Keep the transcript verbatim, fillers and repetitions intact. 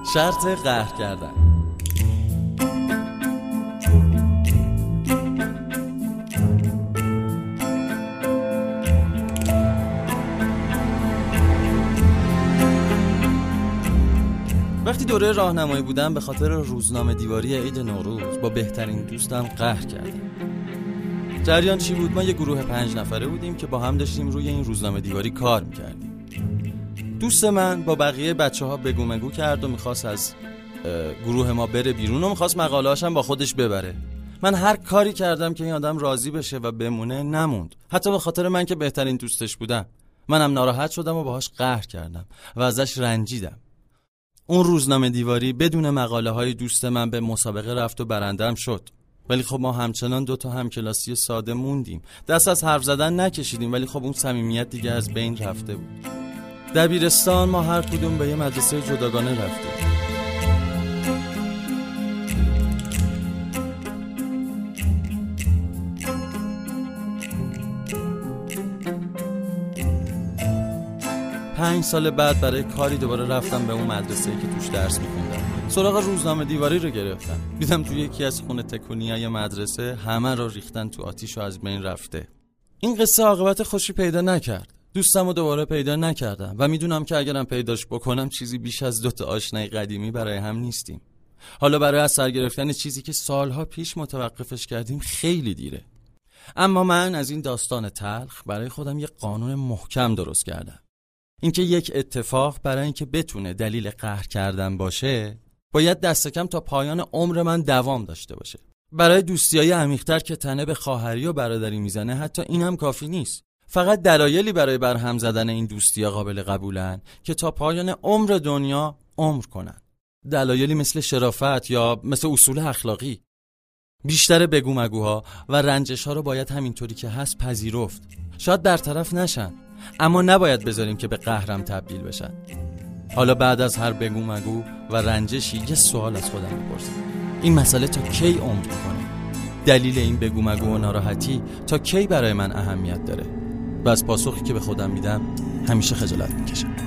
شرط قهر کردن. وقتی دوره راهنمایی بودم به خاطر روزنامه دیواری عید نوروز با بهترین دوستم قهر کردم. جریان چی بود؟ ما یه گروه پنج نفره بودیم که با هم داشتیم روی این روزنامه دیواری کار میکردیم. دوست من با بقیه بچه ها بگو مگو کرد و میخواست از گروه ما بره بیرون و میخواست مقاله هاشم با خودش ببره. من هر کاری کردم که این آدم راضی بشه و بمونه، نموند. حتی به خاطر من که بهترین دوستش بودم. منم ناراحت شدم و باهاش قهر کردم و ازش رنجیدم. اون روزنامه دیواری بدون مقاله های دوست من به مسابقه رفت و برنده‌ام شد. ولی خب ما همچنان دو تا همکلاسی ساده موندیم. دست از حرف زدن نکشیدیم، ولی خب اون صمیمیت دیگه از بین رفته بود. دبیرستان ما هر کدوم به یه مدرسه جداگانه رفتیم. پنج سال بعد برای کاری دوباره رفتم به اون مدرسه‌ای که توش درس می‌خوندم. سراغ روزنامه دیواری رو گرفتم. دیدم توی یکی از خونه تکونیای مدرسه همه رو ریختن تو آتیش و از بین رفته. این قصه عاقبت خوشی پیدا نکرد. دوستم رو دوباره پیدا نکردم و میدونم که اگرم پیداش بکنم چیزی بیش از دو تا آشنای قدیمی برای هم نیستیم. حالا برای از سر گرفتن چیزی که سالها پیش متوقفش کردیم خیلی دیره. اما من از این داستان تلخ برای خودم یه قانون محکم درست کردم. اینکه یک اتفاق برای اینکه بتونه دلیل قهر کردن باشه، باید دست کم تا پایان عمر من دوام داشته باشه. برای دوستیای عمیق‌تر که تنه به خواهری و برادری میزنه حتی این هم کافی نیست. فقط دلایلی برای برهم زدن این دوستی‌ها قابل قبولن که تا پایان عمر دنیا عمر کنن. دلایلی مثل شرافت یا مثل اصول اخلاقی. بیشتر بگو مگوها و رنجش‌ها رو باید همینطوری که هست پذیرفت. شاید برطرف نشن، اما نباید بذاریم که به قهرم تبدیل بشن. حالا بعد از هر بگو مگو و رنجشی یه سوال از خودم بپرسم: این مسئله تا کی عمر میکنه؟ دلیل این بگو مگو و ناراحتی تا کی برای من اهمیت داره؟ و از پاسخی که به خودم میدم همیشه خجالت میکشم.